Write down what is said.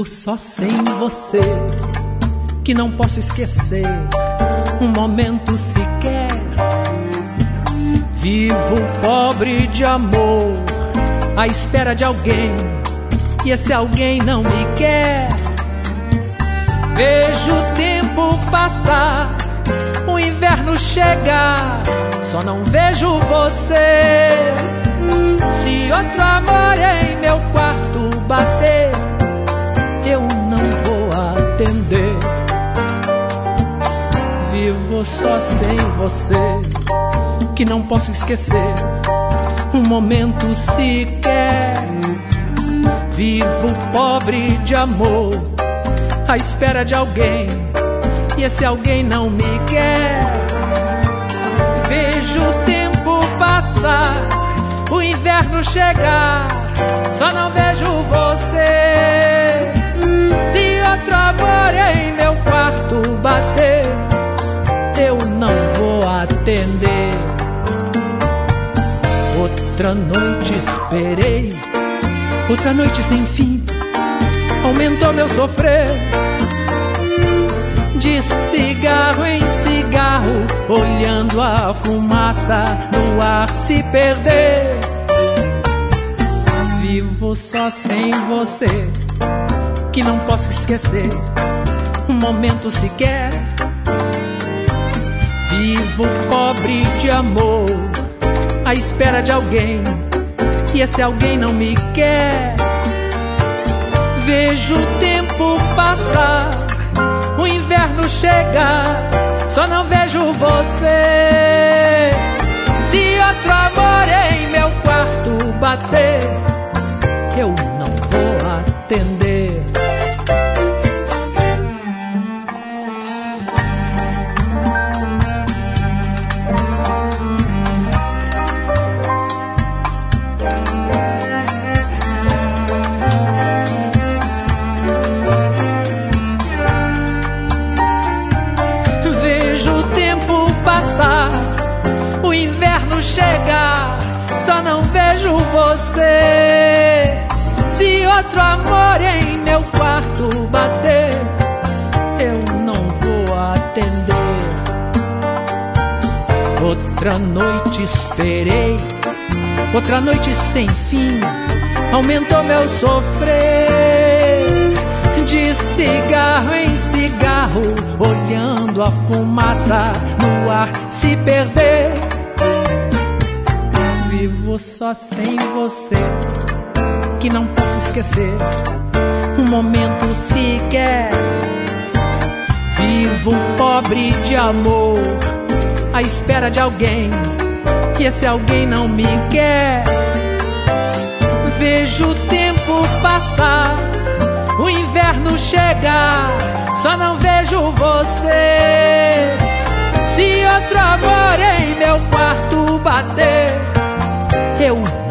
Vivo só sem você, que não posso esquecer um momento sequer. Vivo pobre de amor, à espera de alguém, e esse alguém não me quer. Vejo o tempo passar, o inverno chegar, só não vejo você. Se outro amor em meu quarto bater, eu não vou atender. Vivo só sem você, que não posso esquecer um momento sequer. Vivo pobre de amor, à espera de alguém, e esse alguém não me quer. Vejo o tempo passar, o inverno chegar, só não vejo você. Se outro amor em meu quarto bater, eu não vou atender. Outra noite esperei, outra noite sem fim, aumentou meu sofrer. De cigarro em cigarro, olhando a fumaça no ar se perder. Vivo só sem você, que não posso esquecer um momento sequer. Vivo pobre de amor, à espera de alguém, e esse alguém não me quer. Vejo o tempo passar, o inverno chegar, só não vejo você. Se outro amor em meu quarto bater, eu não vou atender. O inverno chegar, só não vejo você. Se outro amor em meu quarto bater, eu não vou atender. Outra noite esperei, outra noite sem fim, aumentou meu sofrer. De cigarro em cigarro, olhando a fumaça no ar se perder. Vivo só sem você, que não posso esquecer um momento sequer. Vivo pobre de amor, à espera de alguém, e esse alguém não me quer. Vejo o tempo passar, o inverno chegar, só não vejo você. Se outro amor em meu quarto bater, eu